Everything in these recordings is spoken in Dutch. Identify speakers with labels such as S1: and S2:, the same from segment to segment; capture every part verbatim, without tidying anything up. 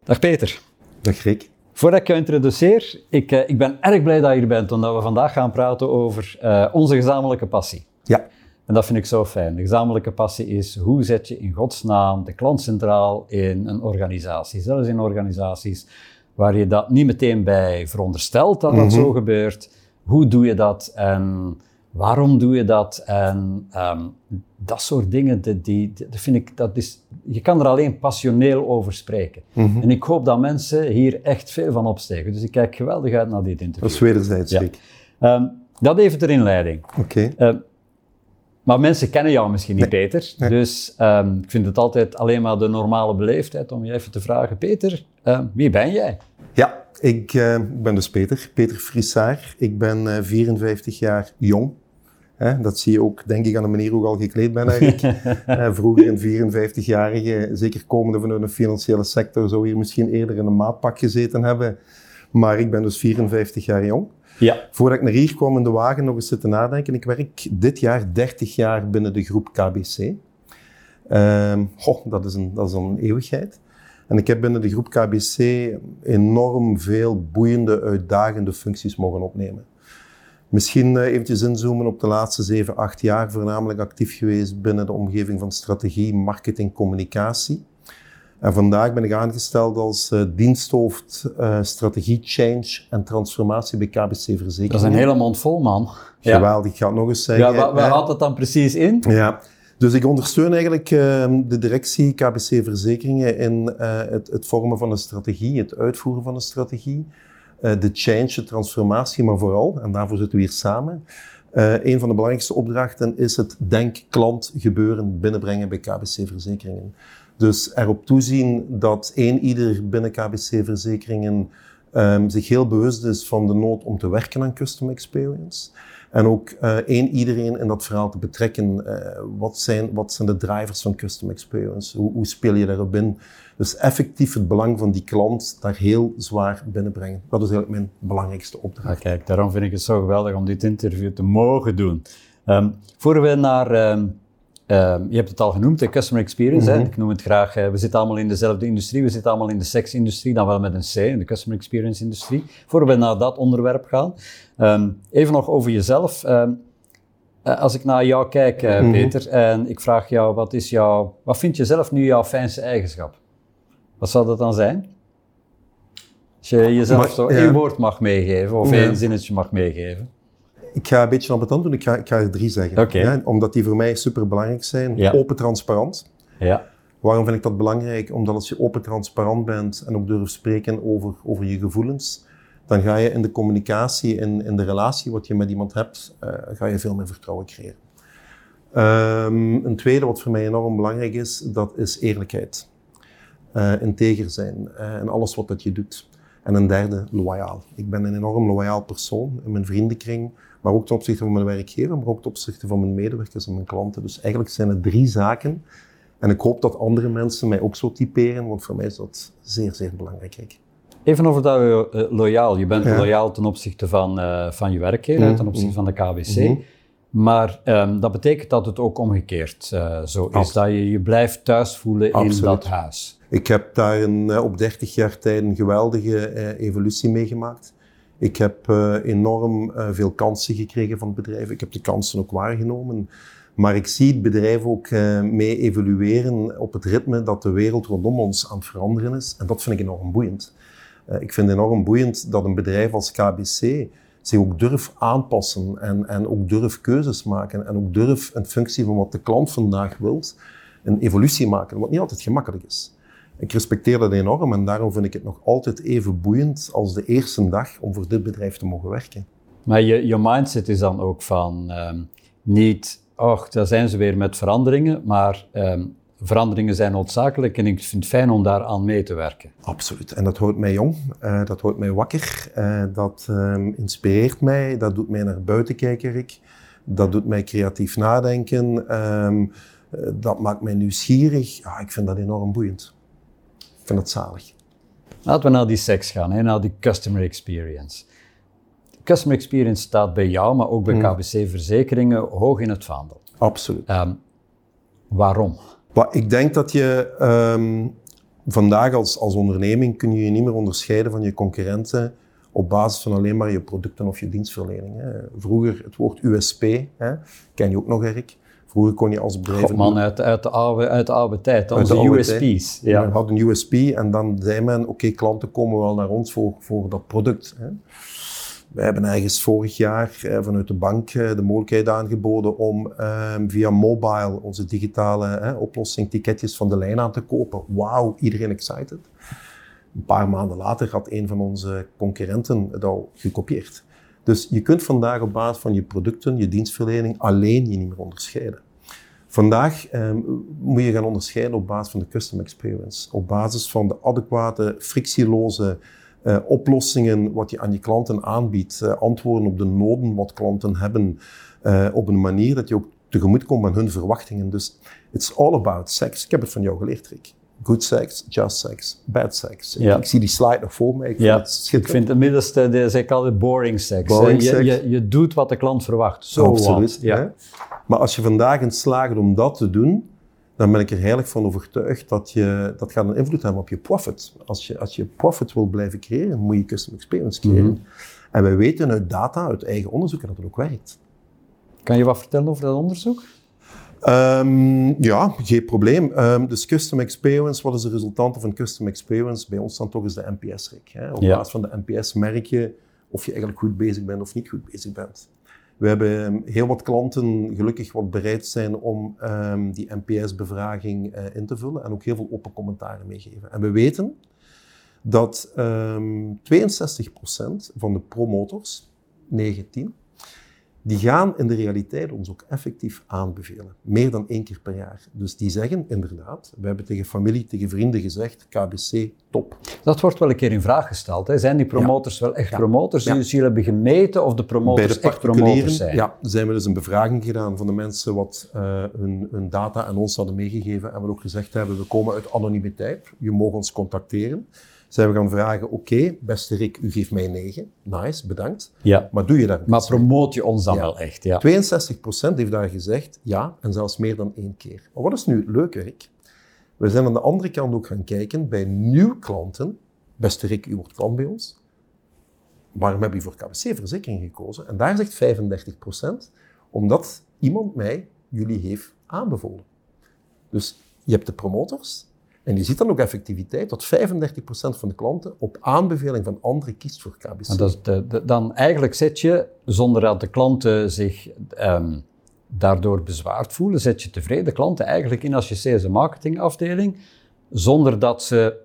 S1: Dag Peter.
S2: Dag Rick.
S1: Voordat ik je introduceer, ik, uh, ik ben erg blij dat je er bent, omdat we vandaag gaan praten over uh, onze gezamenlijke passie.
S2: Ja.
S1: En dat vind ik zo fijn. De gezamenlijke passie is, hoe zet je in godsnaam de klant centraal in een organisatie? Zelfs in organisaties waar je dat niet meteen bij veronderstelt dat dat mm-hmm. zo gebeurt. Hoe doe je dat en waarom doe je dat? En um, dat soort dingen, die, die, die vind ik, dat is, je kan er alleen passioneel over spreken. Mm-hmm. En ik hoop dat mensen hier echt veel van opsteken. Dus ik kijk geweldig uit naar dit interview.
S2: Dat is wederzijds,
S1: ja.
S2: Rick.
S1: Um, dat even ter inleiding.
S2: Oké. Okay.
S1: Uh, maar mensen kennen jou misschien niet, nee. Peter. Nee. Dus um, ik vind het altijd alleen maar de normale beleefdheid om je even te vragen. Peter, uh, wie ben jij?
S2: Ja, ik uh, ben dus Peter. Peter Frissaert. Ik ben uh, vierenvijftig jaar jong. Hè, dat zie je ook, denk ik, aan de manier hoe ik al gekleed ben eigenlijk. uh, vroeger een vierenvijftigjarige, zeker komende vanuit een financiële sector, zou hier misschien eerder in een maatpak gezeten hebben. Maar ik ben dus vierenvijftig jaar jong.
S1: Ja.
S2: Voordat ik naar hier kwam in de wagen nog eens zitten nadenken. Ik werk dit jaar dertig jaar binnen de groep K B C. Uh, oh, dat is, een, dat is een eeuwigheid. En ik heb binnen de groep K B C enorm veel boeiende, uitdagende functies mogen opnemen. Misschien uh, eventjes inzoomen op de laatste zeven, acht jaar, voornamelijk actief geweest binnen de omgeving van strategie, marketing, communicatie. En vandaag ben ik aangesteld als uh, diensthoofd uh, strategie, change en transformatie bij K B C Verzekeringen.
S1: Dat is een hele mond vol, man.
S2: Geweldig, ik ga het nog eens zeggen.
S1: Ja, waar, waar houdt dat dan precies in?
S2: Ja, dus ik ondersteun eigenlijk uh, de directie K B C Verzekeringen in uh, het, het vormen van een strategie, het uitvoeren van een strategie, uh, de change, de transformatie, maar vooral, en daarvoor zitten we hier samen, uh, een van de belangrijkste opdrachten is het denk-klant gebeuren binnenbrengen bij K B C Verzekeringen. Dus erop toezien dat één ieder binnen K B C Verzekeringen um, zich heel bewust is van de nood om te werken aan customer experience. En ook uh, één iedereen in dat verhaal te betrekken. Uh, wat, zijn, wat zijn de drivers van customer experience? Hoe, hoe speel je daarop in? Dus effectief het belang van die klant daar heel zwaar binnenbrengen. Dat is eigenlijk mijn belangrijkste opdracht.
S1: Ja, kijk, daarom vind ik het zo geweldig om dit interview te mogen doen. Um, voor we naar... Um Uh, je hebt het al genoemd, de customer experience. Mm-hmm. Hè? Ik noem het graag, uh, we zitten allemaal in dezelfde industrie, we zitten allemaal in de seksindustrie, dan wel met een C, in de customer experience industrie. Voor we naar dat onderwerp gaan. Um, even nog over jezelf. Um, uh, als ik naar jou kijk, uh, mm-hmm. Peter, en ik vraag jou, wat is jouw, wat vind je zelf nu jouw fijnste eigenschap? Wat zou dat dan zijn? Als je jezelf maar, zo ja. één woord mag meegeven, of ja. één zinnetje mag meegeven.
S2: Ik ga een beetje ambetant doen, ik ga, ik ga er drie zeggen.
S1: Okay.
S2: Ja, omdat die voor mij super belangrijk zijn.
S1: Ja.
S2: Open, transparant.
S1: Ja.
S2: Waarom vind ik dat belangrijk? Omdat als je open, transparant bent en ook durft spreken over, over je gevoelens, dan ga je in de communicatie, in, in de relatie wat je met iemand hebt, uh, ga je veel meer vertrouwen creëren. Um, een tweede wat voor mij enorm belangrijk is, dat is eerlijkheid. Uh, integer zijn uh, in alles wat dat je doet. En een derde, loyaal. Ik ben een enorm loyaal persoon in mijn vriendenkring, maar ook ten opzichte van mijn werkgever, maar ook ten opzichte van mijn medewerkers en mijn klanten. Dus eigenlijk zijn het drie zaken. En ik hoop dat andere mensen mij ook zo typeren, want voor mij is dat zeer, zeer belangrijk.
S1: Even over dat uh, loyaal. Je bent ja. loyaal ten opzichte van, uh, van je werkgever, mm-hmm. ten opzichte van de K B C. Mm-hmm. Maar um, dat betekent dat het ook omgekeerd uh, zo is. Absoluut. Dat je je blijft thuis voelen Absoluut. in dat huis.
S2: Ik heb daar een, uh, op dertig jaar tijd een geweldige uh, evolutie meegemaakt. Ik heb uh, enorm uh, veel kansen gekregen van het bedrijf. Ik heb de kansen ook waargenomen. Maar ik zie het bedrijf ook uh, mee evolueren op het ritme dat de wereld rondom ons aan het veranderen is. En dat vind ik enorm boeiend. Uh, ik vind het enorm boeiend dat een bedrijf als K B C zich ook durft aanpassen en, en ook durft keuzes maken. En ook durft in functie van wat de klant vandaag wil, een evolutie maken. Wat niet altijd gemakkelijk is. Ik respecteer dat enorm en daarom vind ik het nog altijd even boeiend als de eerste dag om voor dit bedrijf te mogen werken.
S1: Maar je, je mindset is dan ook van um, niet, och, daar zijn ze weer met veranderingen, maar um, veranderingen zijn noodzakelijk en ik vind het fijn om daar aan mee te werken.
S2: Absoluut. En dat houdt mij jong, uh, dat houdt mij wakker, uh, dat um, inspireert mij, dat doet mij naar buiten kijken, Rick. Dat doet mij creatief nadenken, um, uh, dat maakt mij nieuwsgierig. Ja, ik vind dat enorm boeiend. Ik vind het zalig.
S1: Laten we naar die seks gaan, hè, naar die customer experience. Customer experience staat bij jou, maar ook bij hmm. K B C Verzekeringen hoog in het vaandel.
S2: Absoluut.
S1: Um, waarom?
S2: Maar ik denk dat je um, vandaag als, als onderneming kun je je niet meer onderscheiden van je concurrenten op basis van alleen maar je producten of je dienstverlening. Hè. Vroeger het woord U S P, hè, ken je ook nog, Erik. Vroeger kon je als bedrijf...
S1: God man, uit, uit, de oude, uit de oude tijd, onze U S P's.
S2: Ja. Men had een U S P en dan zei men, oké, okay, klanten komen wel naar ons voor, voor dat product. Hè. Wij hebben ergens vorig jaar eh, vanuit de bank eh, de mogelijkheid aangeboden om eh, via mobile onze digitale eh, oplossing ticketjes van de lijn aan te kopen. Wauw, iedereen excited. Een paar maanden later had een van onze concurrenten het al gekopieerd. Dus je kunt vandaag op basis van je producten, je dienstverlening alleen je niet meer onderscheiden. Vandaag eh, moet je gaan onderscheiden op basis van de custom experience. Op basis van de adequate, frictieloze uh, oplossingen wat je aan je klanten aanbiedt. Uh, antwoorden op de noden wat klanten hebben. Uh, op een manier dat je ook tegemoet komt aan hun verwachtingen. Dus it's all about sex. Ik heb het van jou geleerd, Rick. Good sex, just sex, bad sex.
S1: Ja.
S2: Ik zie die slide nog voor me. Ik
S1: ja,
S2: vind het schitterend.
S1: Ik vind het middelste, de, zeg ik altijd, boring sex.
S2: Boring
S1: je,
S2: sex.
S1: Je, je doet wat de klant verwacht. So
S2: Absoluut.
S1: Ja.
S2: Hè? Maar als je vandaag in slaagt om dat te doen, dan ben ik er heilig van overtuigd dat je, dat gaat een invloed hebben op je profit. Als je, als je profit wil blijven creëren, moet je custom experience creëren. Mm-hmm. En wij weten uit data, uit eigen onderzoek, dat het ook werkt.
S1: Kan je wat vertellen over dat onderzoek?
S2: Um, ja, geen probleem. Um, dus custom experience, wat is de resultante van custom experience? Bij ons dan toch eens de N P S, Rick. Hè? Op
S1: ja.
S2: basis van de N P S merk je of je eigenlijk goed bezig bent of niet goed bezig bent. We hebben heel wat klanten gelukkig wat bereid zijn om um, die N P S-bevraging uh, in te vullen en ook heel veel open commentaren meegeven. En we weten dat um, tweeënzestig procent van de promotors, negen, tien, die gaan in de realiteit ons ook effectief aanbevelen. Meer dan één keer per jaar. Dus die zeggen inderdaad, we hebben tegen familie, tegen vrienden gezegd, K B C, top.
S1: Dat wordt wel een keer in vraag gesteld. Hè? Zijn die promotors ja. wel echt ja. promotors? Ja. Dus jullie hebben gemeten of de promotors
S2: Bij de
S1: echt promotors zijn?
S2: Ja, zijn we dus een bevraging gedaan van de mensen wat uh, hun, hun data aan ons hadden meegegeven. En we ook gezegd hebben, we komen uit anonimiteit. Je mag ons contacteren. Zijn we gaan vragen, oké, okay, beste Rick, u geeft mij negen. Nice, bedankt.
S1: Ja.
S2: Maar doe je dat?
S1: Maar promoot je ons dan
S2: ja.
S1: wel echt? Ja.
S2: tweeënzestig procent heeft daar gezegd ja, en zelfs meer dan één keer. Maar wat is nu leuk, Rick? We zijn aan de andere kant ook gaan kijken bij nieuwe klanten. Beste Rick, u wordt klant bij ons. Waarom heb je voor K B C-verzekering gekozen? En daar zegt vijfendertig procent, omdat iemand mij jullie heeft aanbevolen. Dus je hebt de promotors. En je ziet dan ook effectiviteit dat vijfendertig procent van de klanten op aanbeveling van anderen kiest voor K B C.
S1: En dat is de, de, dan eigenlijk zet je, zonder dat de klanten zich um, daardoor bezwaard voelen, zet je tevreden klanten eigenlijk in als je sales en marketingafdeling, zonder dat ze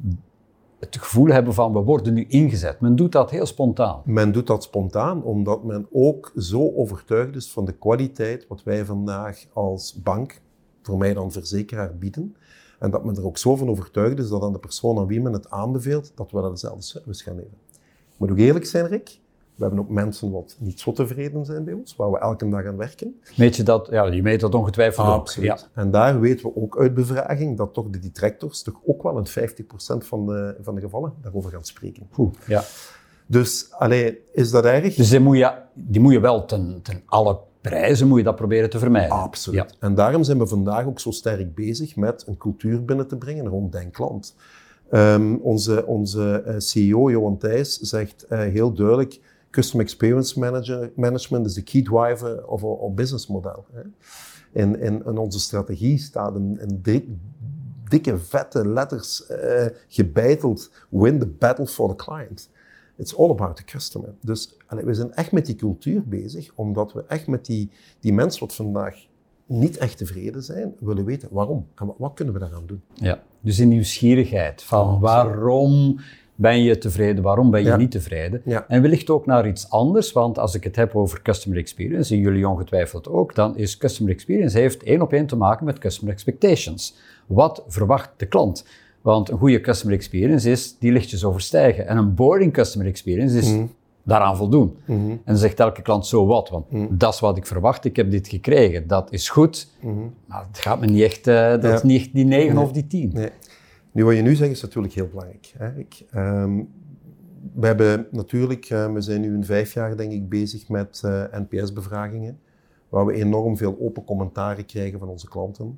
S1: het gevoel hebben van we worden nu ingezet. Men doet dat heel spontaan.
S2: Men doet dat spontaan omdat men ook zo overtuigd is van de kwaliteit wat wij vandaag als bank, voor mij dan verzekeraar, bieden. En dat men er ook zo van overtuigd is dat aan de persoon aan wie men het aanbeveelt, dat we dat dezelfde service gaan leveren. Ik moet ook eerlijk zijn, Rick. We hebben ook mensen wat niet zo tevreden zijn bij ons, waar we elke dag aan werken.
S1: Meet je dat? Ja, je meet dat ongetwijfeld
S2: ah,
S1: ook.
S2: Absoluut.
S1: Ja.
S2: En daar weten we ook uit bevraging dat toch de detractors toch ook wel in vijftig procent van de, van de gevallen daarover gaan spreken.
S1: Goed, ja.
S2: Dus, allee, is dat erg?
S1: Dus die moet je, die moet je wel ten, ten alle prijzen moet je dat proberen te vermijden.
S2: Absoluut.
S1: Ja.
S2: En daarom zijn we vandaag ook zo sterk bezig met een cultuur binnen te brengen rond Denk Klant. Um, onze onze uh, C E O, Johan Thijs, zegt uh, heel duidelijk, Custom Experience manager, Management is de key driver of our, our business model. Hè. In, in, in onze strategie staat een, een dik, dikke, vette letters uh, gebeiteld, win the battle for the client. It's all about the customer. Dus allee, we zijn echt met die cultuur bezig, omdat we echt met die, die mensen wat vandaag niet echt tevreden zijn, willen weten waarom en wat, wat kunnen we daaraan doen.
S1: Ja, dus die nieuwsgierigheid van oh, waarom ben je tevreden, waarom ben je ja. niet tevreden.
S2: Ja.
S1: En wellicht ook naar iets anders, want als ik het heb over customer experience, en jullie ongetwijfeld ook, dan is customer experience heeft één op één te maken met customer expectations. Wat verwacht de klant? Want een goede customer experience is die lichtjes overstijgen. En een boring customer experience is mm. daaraan voldoen. Mm-hmm. En dan zegt elke klant zo wat, want mm. dat is wat ik verwacht, ik heb dit gekregen, dat is goed. Mm-hmm. Maar het gaat me niet echt, uh, dat ja. is niet echt die negen nee. of die tien.
S2: Nee. Nu, wat je nu zegt is natuurlijk heel belangrijk. Hè? Ik, um, we hebben natuurlijk, uh, we zijn nu een vijf jaar denk ik bezig met uh, N P S-bevragingen, waar we enorm veel open commentaren krijgen van onze klanten.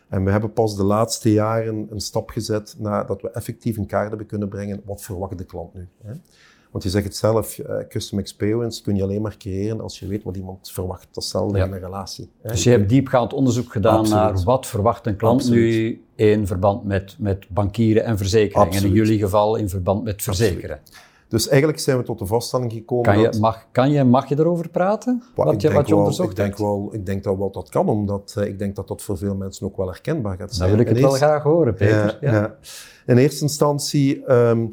S2: En we hebben pas de laatste jaren een stap gezet nadat we effectief in kaart hebben kunnen brengen wat verwacht de klant nu. Hè? Want je zegt het zelf, uh, custom experience kun je alleen maar creëren als je weet wat iemand verwacht. Dat is hetzelfde in een relatie. Hè?
S1: Dus je hebt diepgaand onderzoek gedaan
S2: Absoluut.
S1: naar wat verwacht een klant
S2: Absoluut.
S1: nu in verband met, met bankieren en verzekeringen.
S2: Absoluut.
S1: En in jullie geval in verband met verzekeren.
S2: Absoluut. Dus eigenlijk zijn we tot de vaststelling gekomen
S1: kan je,
S2: dat...
S1: Mag, kan je, mag je erover praten?
S2: Wat,
S1: wat je, wat je
S2: wel,
S1: onderzocht
S2: ik denk
S1: hebt?
S2: wel, ik denk dat wel dat kan, omdat uh, ik denk dat dat voor veel mensen ook wel herkenbaar gaat zijn.
S1: Dan wil ik het
S2: in
S1: wel graag horen, Peter.
S2: Ja,
S1: Ja.
S2: ja. In eerste instantie, um,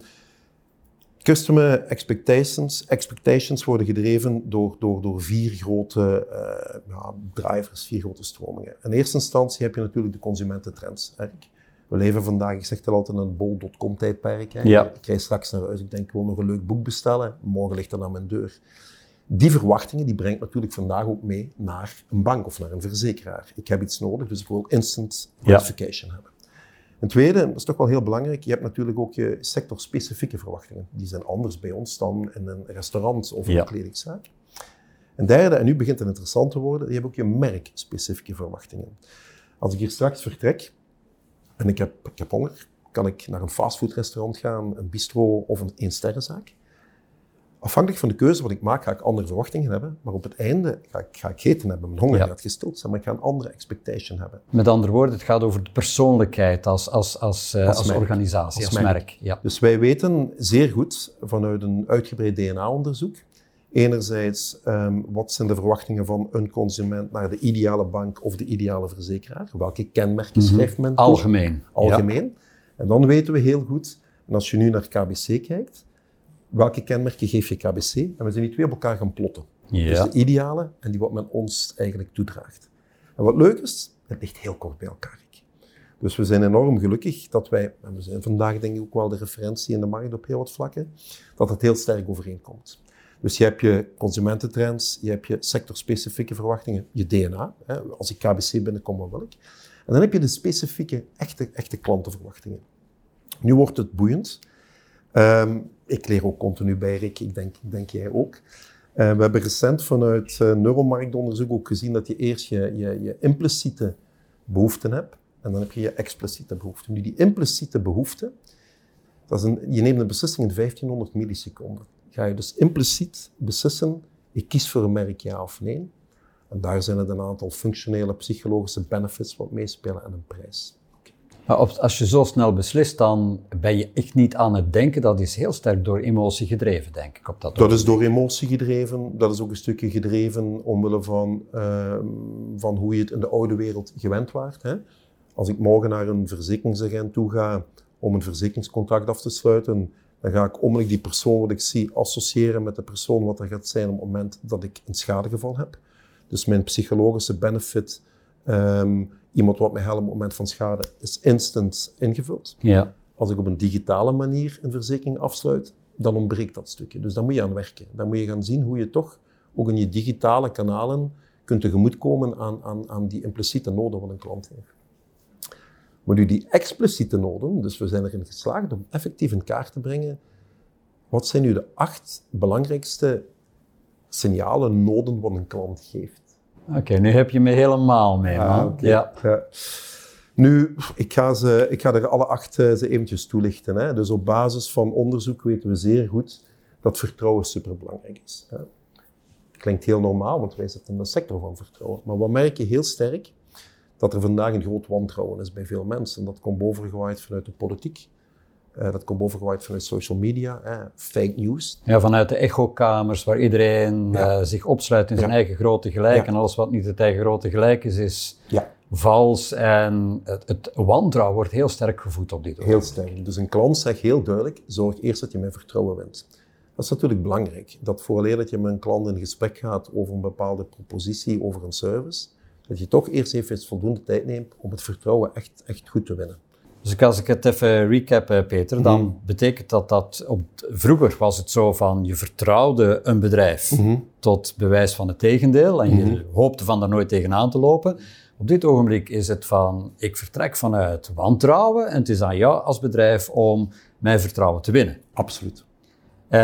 S2: customer expectations, expectations worden gedreven door, door, door vier grote uh, ja, drivers, vier grote stromingen. In eerste instantie heb je natuurlijk de consumententrends. Hè. We leven vandaag, ik zeg het altijd, in een bol punt com tijdperk. Hè.
S1: Ja.
S2: Ik krijg straks naar huis, ik denk, ik wil nog een leuk boek bestellen. Morgen ligt dat aan mijn deur. Die verwachtingen die brengt natuurlijk vandaag ook mee naar een bank of naar een verzekeraar. Ik heb iets nodig, dus ik wil instant gratification ja. hebben. Een tweede, dat is toch wel heel belangrijk, je hebt natuurlijk ook je sectorspecifieke verwachtingen. Die zijn anders bij ons dan in een restaurant of in ja. een kledingzaak. Een derde, en nu begint het interessant te worden, je hebt ook je merkspecifieke verwachtingen. Als ik hier straks vertrek en ik heb, ik heb honger, kan ik naar een fastfoodrestaurant gaan, een bistro of een eensterrenzaak. Afhankelijk van de keuze wat ik maak, ga ik andere verwachtingen hebben. Maar op het einde ga ik, ga ik eten hebben. Mijn honger ja. gaat gestild zijn, maar ik ga een andere expectation hebben.
S1: Met andere woorden, het gaat over de persoonlijkheid als, als, als, uh, als, als organisatie, als, als merk. merk. Ja.
S2: Dus wij weten zeer goed vanuit een uitgebreid D N A-onderzoek. Enerzijds, um, wat zijn de verwachtingen van een consument naar de ideale bank of de ideale verzekeraar? Welke kenmerken mm-hmm. schrijft men toe?
S1: Algemeen.
S2: Algemeen. Ja. En dan weten we heel goed, en als je nu naar K B C kijkt, welke kenmerken geeft je K B C? En we zijn die twee op elkaar gaan plotten. Ja. Dus de ideale en die wat men ons eigenlijk toedraagt. En wat leuk is, het ligt heel kort bij elkaar. Dus we zijn enorm gelukkig dat wij, en we zijn vandaag denk ik ook wel de referentie in de markt op heel wat vlakken, dat het heel sterk overeenkomt. Dus je hebt je consumententrends, je hebt je sectorspecifieke verwachtingen, je D N A. Hè, als ik K B C binnenkom, wat wil ik? En dan heb je de specifieke, echte, echte klantenverwachtingen. Nu wordt het boeiend. Um, ik leer ook continu bij, Rick, ik denk, denk jij ook. Uh, we hebben recent vanuit uh, neuromarktonderzoek ook gezien dat je eerst je, je, je impliciete behoeften hebt en dan heb je je expliciete behoeften. Nu, die impliciete behoeften, dat is een, je neemt een beslissing in vijftienhonderd milliseconden. Ga je dus impliciet beslissen, ik kies voor een merk ja of nee. En daar zijn er een aantal functionele, psychologische benefits wat meespelen en een prijs.
S1: Maar als je zo snel beslist, dan ben je echt niet aan het denken. Dat is heel sterk door emotie gedreven, denk ik. Op dat
S2: dat is door emotie gedreven. Dat is ook een stukje gedreven omwille van, uh, van hoe je het in de oude wereld gewend waart. Hè? Als ik morgen naar een verzekeringsagent toe ga om een verzekeringscontract af te sluiten, dan ga ik onmiddellijk die persoon wat ik zie associëren met de persoon wat er gaat zijn op het moment dat ik een schadegeval heb. Dus mijn psychologische benefit, um, iemand wat mij helpt op het moment van schade, is instant ingevuld.
S1: Ja.
S2: Als ik op een digitale manier een verzekering afsluit, dan ontbreekt dat stukje. Dus daar moet je aan werken. Dan moet je gaan zien hoe je toch ook in je digitale kanalen kunt tegemoetkomen aan, aan, aan die impliciete noden van een klant heeft. Maar nu die expliciete noden, dus we zijn erin geslaagd om effectief in kaart te brengen, wat zijn nu de acht belangrijkste signalen, noden wat een klant geeft.
S1: Oké, okay, nu heb je me helemaal mee, man.
S2: Ah, okay.
S1: Ja.
S2: Ja. Nu, ik ga, ze, ik ga er alle acht uh, ze eventjes toelichten. Hè. Dus op basis van onderzoek weten we zeer goed dat vertrouwen superbelangrijk is. Hè. Klinkt heel normaal, want wij zitten in de sector van vertrouwen. Maar we merken heel sterk dat er vandaag een groot wantrouwen is bij veel mensen. Dat komt bovengewaaid vanuit de politiek. Uh, dat komt bovengewaaid vanuit social media, eh, fake news.
S1: Ja, vanuit de echokamers waar iedereen ja. uh, zich opsluit in zijn ja. eigen grote gelijk. Ja. En alles wat niet het eigen grote gelijk is, is ja. vals. En het, het wantrouwen wordt heel sterk gevoed op dit
S2: ogenblik. Heel sterk. Dus een klant zegt heel duidelijk, zorg eerst dat je mijn vertrouwen wint. Dat is natuurlijk belangrijk. Dat vooraleer dat je met een klant in gesprek gaat over een bepaalde propositie, over een service, dat je toch eerst even voldoende tijd neemt om het vertrouwen echt, echt goed te winnen.
S1: Dus als ik het even recap, Peter, dan mm-hmm. betekent dat dat... Op, vroeger was het zo van, je vertrouwde een bedrijf mm-hmm. tot bewijs van het tegendeel en mm-hmm. je hoopte van daar nooit tegenaan te lopen. Op dit ogenblik is het van, ik vertrek vanuit wantrouwen en het is aan jou als bedrijf om mijn vertrouwen te winnen.
S2: Absoluut.
S1: En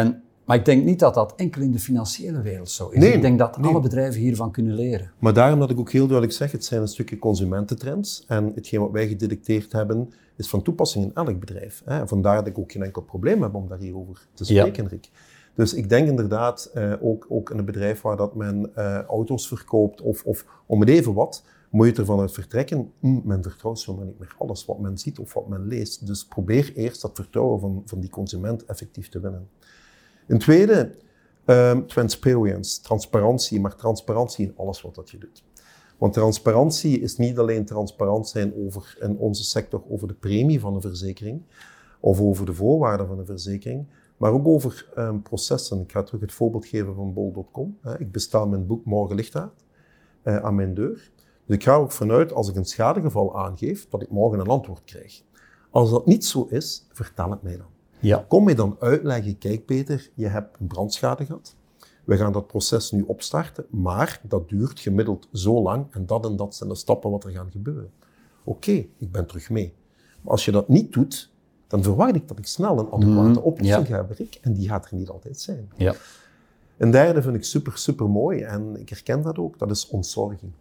S1: Maar ik denk niet dat dat enkel in de financiële wereld zo is.
S2: Nee,
S1: ik denk dat
S2: nee.
S1: alle bedrijven hiervan kunnen leren.
S2: Maar daarom dat ik ook heel duidelijk zeg, het zijn een stukje consumententrends. En hetgeen wat wij gedetecteerd hebben, is van toepassing in elk bedrijf. Hè. Vandaar dat ik ook geen enkel probleem heb om daar hierover te spreken, ja. Rick. Dus ik denk inderdaad, uh, ook, ook in een bedrijf waar dat men uh, auto's verkoopt, of, of om het even wat, moet je ervan uit vertrekken, mm, men vertrouwt zomaar niet meer alles wat men ziet of wat men leest. Dus probeer eerst dat vertrouwen van, van die consument effectief te winnen. Een tweede, um, transparency, transparantie, maar transparantie in alles wat dat je doet. Want transparantie is niet alleen transparant zijn over, in onze sector over de premie van een verzekering, of over de voorwaarden van een verzekering, maar ook over um, processen. Ik ga terug het voorbeeld geven van bol punt com. Ik bestel mijn boek Morgen ligt daar uh, aan mijn deur. Dus ik ga er ook vanuit, als ik een schadegeval aangeef, dat ik morgen een antwoord krijg. Als dat niet zo is, vertel het mij dan.
S1: Ja.
S2: Kom mij dan uitleggen, kijk Peter, je hebt een brandschade gehad. We gaan dat proces nu opstarten, maar dat duurt gemiddeld zo lang en dat en dat zijn de stappen wat er gaan gebeuren. Oké, okay, ik ben terug mee. Maar als je dat niet doet, dan verwacht ik dat ik snel een adequate mm, oplossing ja. ga bereiken en die gaat er niet altijd zijn.
S1: Ja.
S2: Een derde vind ik super, super mooi en ik herken dat ook, dat is ontzorging.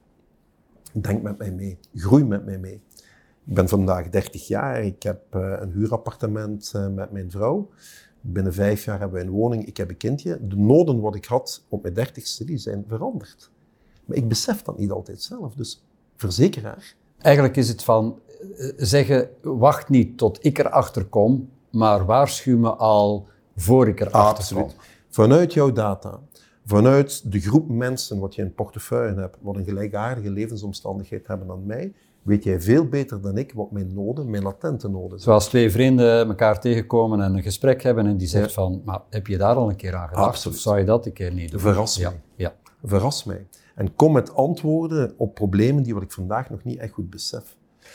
S2: Denk met mij mee, groei met mij mee. Ik ben vandaag dertig jaar, ik heb uh, een huurappartement uh, met mijn vrouw. Binnen vijf jaar hebben we een woning, ik heb een kindje. De noden wat ik had op mijn dertigste, die zijn veranderd. Maar ik besef dat niet altijd zelf, dus verzekeraar.
S1: Eigenlijk is het van uh, zeggen, wacht niet tot ik erachter kom, maar waarschuw me al voor ik erachter kom.
S2: Vanuit jouw data, vanuit de groep mensen wat je in portefeuille hebt, wat een gelijkaardige levensomstandigheid hebben dan mij, weet jij veel beter dan ik wat mijn noden, mijn latente noden zijn.
S1: Zoals twee vrienden elkaar tegenkomen en een gesprek hebben en die zegt ja. van, maar heb je daar al een keer aan gedacht?
S2: Absoluut.
S1: Of zou je dat een keer niet doen?
S2: Verras
S1: ja.
S2: mij.
S1: Ja.
S2: Verras mij. En kom met antwoorden op problemen die wat ik vandaag nog niet echt goed besef.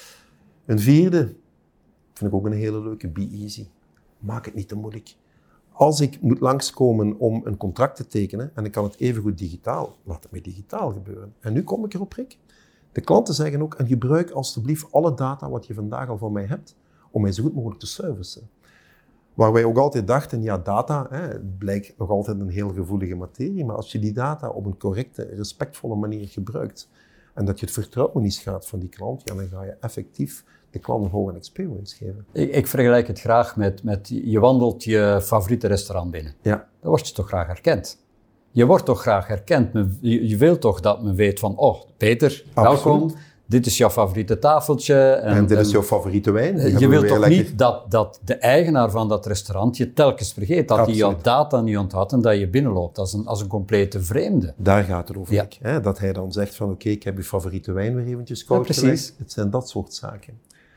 S2: Een vierde, vind ik ook een hele leuke, be easy. Maak het niet te moeilijk. Als ik moet langskomen om een contract te tekenen, en ik kan het evengoed digitaal, laat het mij digitaal gebeuren. En nu kom ik erop, Rick. De klanten zeggen ook, en gebruik alstublieft alle data wat je vandaag al van mij hebt, om mij zo goed mogelijk te servicen. Waar wij ook altijd dachten, ja, data, hè, het blijkt nog altijd een heel gevoelige materie, maar als je die data op een correcte, respectvolle manier gebruikt, en dat je het vertrouwen niet schaadt van die klant, ja, dan ga je effectief de klant een hoge experience geven.
S1: Ik, ik vergelijk het graag met, met, je wandelt je favoriete restaurant binnen.
S2: Ja.
S1: Dan word je toch graag herkend. Je wordt toch graag herkend. Je, je wilt toch dat men weet van, oh, Peter,
S2: Absoluut.
S1: welkom. Dit is jouw favoriete tafeltje. En,
S2: en dit is jouw favoriete wijn. Die
S1: je wilt toch
S2: lekker...
S1: niet dat, dat de eigenaar van dat restaurant je telkens vergeet. Dat hij jouw data niet onthoudt en dat je binnenloopt als een, als een complete vreemde.
S2: Daar gaat het over.
S1: Ja.
S2: Ik, hè? Dat hij dan zegt van, oké, okay, ik heb je favoriete wijn weer eventjes koud
S1: ja,
S2: gelegd. Het zijn dat soort zaken.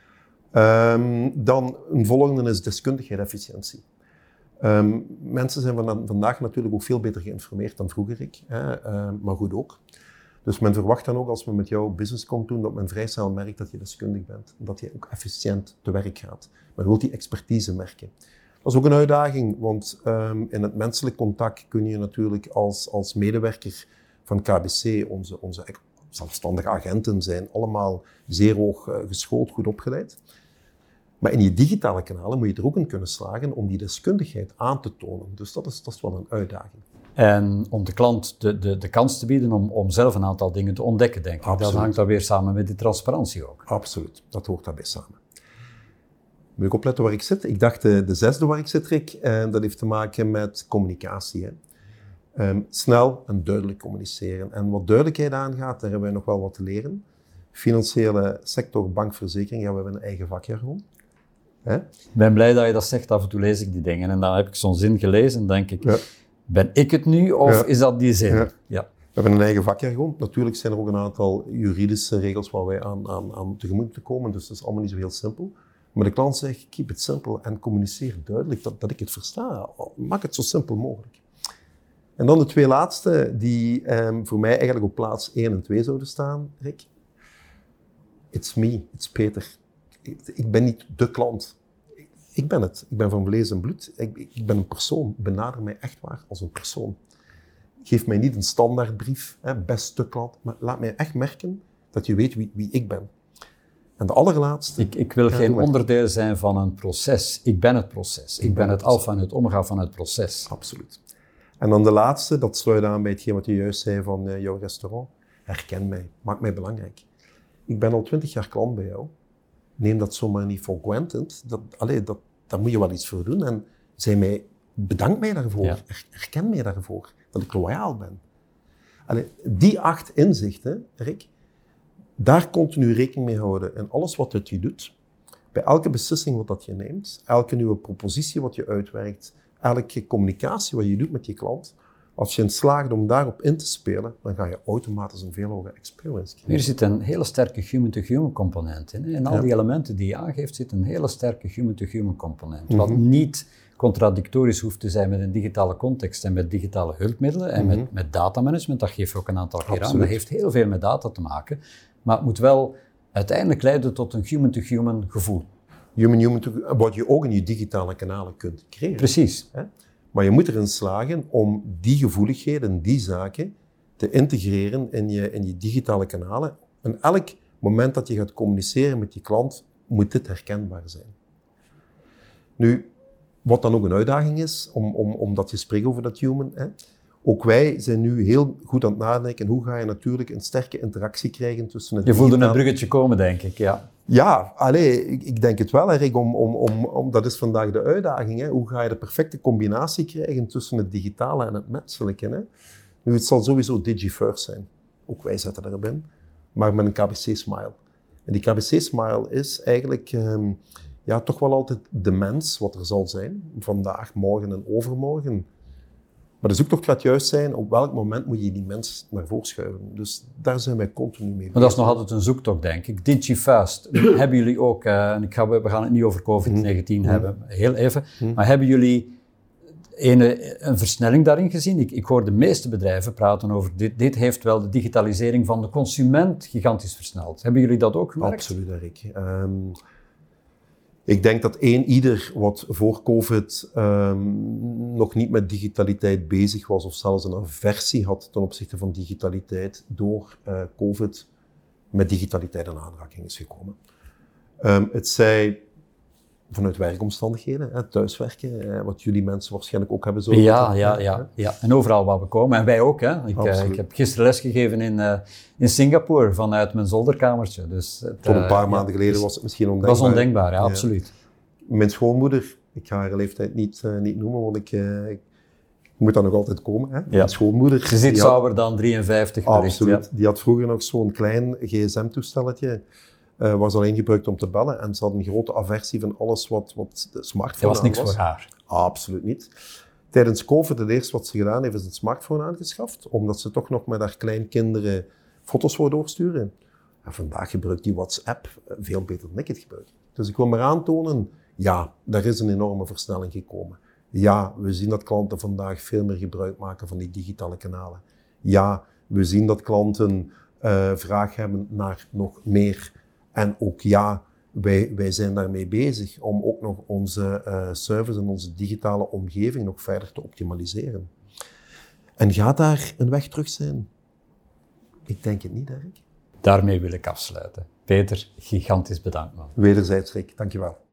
S2: Um, dan een volgende is deskundigheid efficiëntie. Um, mensen zijn van, vandaag natuurlijk ook veel beter geïnformeerd dan vroeger, ik, hè? Uh, maar goed ook. Dus men verwacht dan ook als men met jou business komt doen, dat men vrij snel merkt dat je deskundig bent. Dat je ook efficiënt te werk gaat. Men wil die expertise merken. Dat is ook een uitdaging, want um, in het menselijk contact kun je natuurlijk als, als medewerker van K B C, onze, onze zelfstandige agenten zijn allemaal zeer hoog uh, geschoold, goed opgeleid. Maar in je digitale kanalen moet je er ook in kunnen slagen om die deskundigheid aan te tonen. Dus dat is, dat is wel een uitdaging.
S1: En om de klant de, de, de kans te bieden om, om zelf een aantal dingen te ontdekken, denk ik.
S2: Absoluut.
S1: Dat hangt dan weer samen met de transparantie ook.
S2: Absoluut, dat hoort daarbij samen. Moet ik opletten waar ik zit? Ik dacht de, de zesde waar ik zit, Rick, en dat heeft te maken met communicatie. Hè. Um, snel en duidelijk communiceren. En wat duidelijkheid aangaat, daar hebben wij nog wel wat te leren. Financiële sector, bank, verzekering, ja, we hebben een eigen vakjargon. Hè?
S1: Ik ben blij dat je dat zegt, af en toe lees ik die dingen. En dan heb ik zo'n zin gelezen en denk ik,
S2: ja.
S1: ben ik het nu of
S2: ja.
S1: is dat die zin?
S2: Ja.
S1: Ja.
S2: We hebben een eigen vakjargon. Natuurlijk zijn er ook een aantal juridische regels waar wij aan, aan, aan tegemoet moeten komen, dus dat is allemaal niet zo heel simpel. Maar de klant zegt, keep it simple en communiceer duidelijk, dat, dat ik het versta. Maak het zo simpel mogelijk. En dan de twee laatste, die um, voor mij eigenlijk op plaats één en twee zouden staan, Rick. It's me, it's Peter. Ik, ik ben niet de klant. Ik, ik ben het. Ik ben van vlees en bloed. Ik, ik ben een persoon. Benader mij echt waar als een persoon. Geef mij niet een standaardbrief, hè, beste klant, maar laat mij echt merken dat je weet wie, wie ik ben. En de allerlaatste...
S1: Ik, ik wil ja, geen onderdeel zijn van een proces. Ik ben het proces. Ik, ik ben, ben het, het alfa en het omega van het proces.
S2: Absoluut. En dan de laatste, dat sluit aan bij hetgeen wat je juist zei van uh, jouw restaurant. Herken mij, maak mij belangrijk. Ik ben al twintig jaar klant bij jou. Neem dat zomaar niet voor granted. Dat, allee, dat, daar moet je wel iets voor doen. En zei mij, bedank mij daarvoor. Ja. Herken mij daarvoor. Dat ik loyaal ben. Allee, die acht inzichten, Rick, daar continu rekening mee houden. En alles wat het je doet, bij elke beslissing wat dat je neemt, elke nieuwe propositie wat je uitwerkt, elke communicatie wat je doet met je klant, als je in slaagt om daarop in te spelen, dan ga je automatisch een veel hogere experience krijgen.
S1: Hier zit een hele sterke human-to-human component in. In al ja. die elementen die je aangeeft, zit een hele sterke human-to-human component. Mm-hmm. Wat niet contradictorisch hoeft te zijn met een digitale context en met digitale hulpmiddelen en mm-hmm. met, met datamanagement. Dat geef je ook een aantal keer Absoluut. aan. Dat heeft heel veel met data te maken. Maar het moet wel uiteindelijk leiden tot een human-to-human gevoel.
S2: Human-human, wat je ook in je digitale kanalen kunt creëren.
S1: Precies.
S2: Hè? Maar je moet erin slagen om die gevoeligheden, die zaken, te integreren in je, in je digitale kanalen. En elk moment dat je gaat communiceren met je klant, moet dit herkenbaar zijn. Nu, wat dan ook een uitdaging is, om, om, omdat je spreekt over dat human, hè? Ook wij zijn nu heel goed aan het nadenken, hoe ga je natuurlijk een sterke interactie krijgen tussen het
S1: Je voelde digitale... een bruggetje komen, denk ik, ja.
S2: Ja, allee, ik, ik denk het wel, Rick, om, om, om, om, dat is vandaag de uitdaging. Hè. Hoe ga je de perfecte combinatie krijgen tussen het digitale en het menselijke? Hè? Nu, het zal sowieso DigiFirst zijn. Ook wij zetten erop in. Maar met een K B C-smile. En die K B C-smile is eigenlijk um, ja, toch wel altijd de mens, wat er zal zijn. Vandaag, morgen en overmorgen. Maar de zoektocht gaat juist zijn, op welk moment moet je die mens naar voren schuiven. Dus daar zijn wij continu mee bezig.
S1: Maar dat is nog altijd een zoektocht, denk ik. DigiFirst, hebben jullie ook, uh, en ik ga, we gaan het niet over covid negentien mm. hebben, heel even, mm. maar hebben jullie een, een versnelling daarin gezien? Ik, ik hoor de meeste bedrijven praten over, dit, dit heeft wel de digitalisering van de consument gigantisch versneld. Hebben jullie dat ook gemerkt?
S2: Absoluut, Rick. Um, Ik denk dat één ieder wat voor COVID um, nog niet met digitaliteit bezig was of zelfs een aversie had ten opzichte van digitaliteit, door uh, COVID met digitaliteit in aanraking is gekomen. Um, het zij vanuit werkomstandigheden, hè, thuiswerken, hè, wat jullie mensen waarschijnlijk ook hebben zo.
S1: Ja, ja, ja, ja. En overal waar we komen. En wij ook. Hè. Ik, uh, ik heb gisteren lesgegeven in, uh, in Singapore vanuit mijn zolderkamertje. Dus het,
S2: Tot een paar uh, maanden
S1: ja,
S2: geleden
S1: dus
S2: was het misschien ondenkbaar.
S1: Dat was ondenkbaar, ja, ja. absoluut.
S2: Mijn schoonmoeder, ik ga haar leeftijd niet, uh, niet noemen, want ik, uh, ik moet daar nog altijd komen. Hè. Ja. Mijn schoonmoeder.
S1: Ze zit ouder dan drieënventig.
S2: Absoluut. Ja. Die had vroeger nog zo'n klein gsm-toestelletje. Uh, was alleen gebruikt om te bellen en ze had een grote aversie van alles wat, wat de smartphone
S1: was. Dat was niks voor haar?
S2: Absoluut niet. Tijdens COVID, het eerste wat ze gedaan heeft, is een smartphone aangeschaft, omdat ze toch nog met haar kleinkinderen foto's wou doorsturen. En vandaag gebruikt die WhatsApp veel beter dan ik het gebruik. Dus ik wil maar aantonen, ja, daar is een enorme versnelling gekomen. Ja, we zien dat klanten vandaag veel meer gebruik maken van die digitale kanalen. Ja, we zien dat klanten uh, vraag hebben naar nog meer. En ook ja, wij, wij zijn daarmee bezig om ook nog onze uh, service en onze digitale omgeving nog verder te optimaliseren. En gaat daar een weg terug zijn? Ik denk het niet, Dirk.
S1: Daarmee wil ik afsluiten. Peter, gigantisch bedankt, man.
S2: Wederzijds, Rick. Dankjewel.